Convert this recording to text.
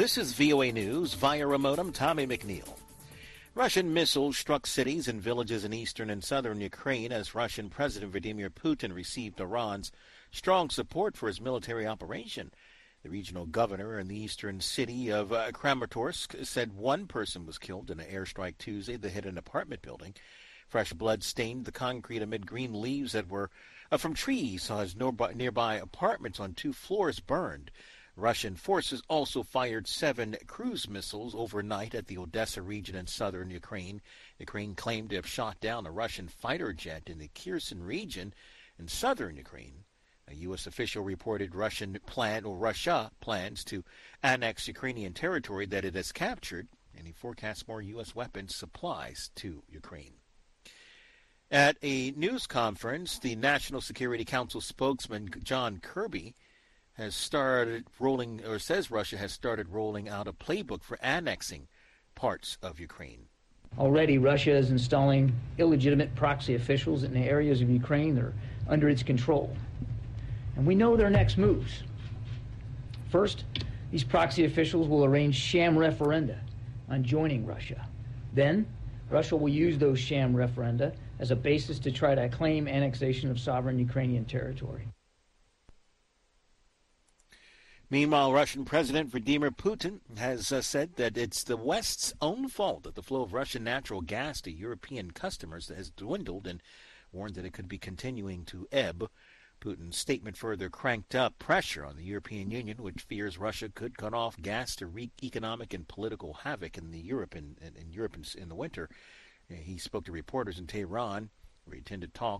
This is VOA News via remote. I'm Tommy McNeil. Russian missiles struck cities and villages in eastern and southern Ukraine as Russian President Vladimir Putin received Iran's strong support for his military operation. The regional governor in the eastern city of Kramatorsk said one person was killed in an airstrike Tuesday that hit an apartment building. Fresh blood stained the concrete amid green leaves that were from trees as nearby apartments on 2 floors burned. Russian forces also fired 7 cruise missiles overnight at the Odessa region in southern Ukraine. Ukraine claimed to have shot down a Russian fighter jet in the Kherson region in southern Ukraine. A U.S. official reported Russia plans to annex Ukrainian territory that it has captured, and he forecasts more U.S. weapons supplies to Ukraine. At a news conference, the National Security Council spokesman John Kirby says Russia has started rolling out a playbook for annexing parts of Ukraine. Already, Russia is installing illegitimate proxy officials in the areas of Ukraine that are under its control. And we know their next moves. First, these proxy officials will arrange sham referenda on joining Russia. Then, Russia will use those sham referenda as a basis to try to claim annexation of sovereign Ukrainian territory. Meanwhile, Russian President Vladimir Putin has said that it's the West's own fault that the flow of Russian natural gas to European customers has dwindled and warned that it could be continuing to ebb. Putin's statement further cranked up pressure on the European Union, which fears Russia could cut off gas to wreak economic and political havoc in Europe in the winter. He spoke to reporters in Tehran, where he attended talks